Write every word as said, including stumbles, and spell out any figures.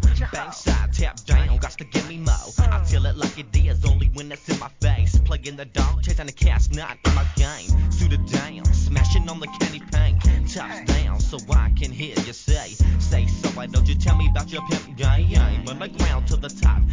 Bang side, tap down, got to give me more. I tell it like it is, only when it's in my face. Playing the dog, chasing the cat's not in my game. Suit it down, smashing on the candy paint. Tops down, so I can hear you say, say so. Why don't you tell me about your pimp game? On the ground to the top,